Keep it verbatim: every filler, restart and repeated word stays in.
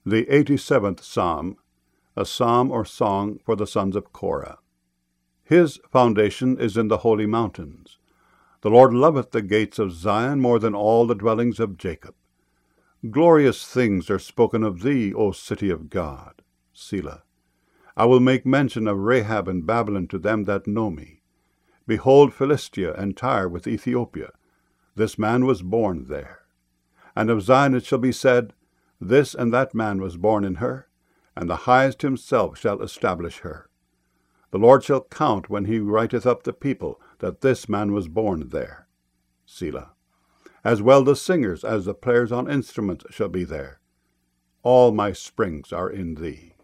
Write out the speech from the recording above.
The eighty-seventh Psalm, a psalm or song for the sons of Korah. His foundation is in the holy mountains. The Lord loveth the gates of Zion more than all the dwellings of Jacob. Glorious things are spoken of thee, O city of God. Selah. I will make mention of Rahab and Babylon to them that know me. Behold Philistia and Tyre with Ethiopia. This man was born there. And of Zion it shall be said, This and that man was born in her, and the Highest himself shall establish her. The Lord shall count when he writeth up the people, that this man was born there. Selah. As well the singers as the players on instruments shall be there. All my springs are in thee.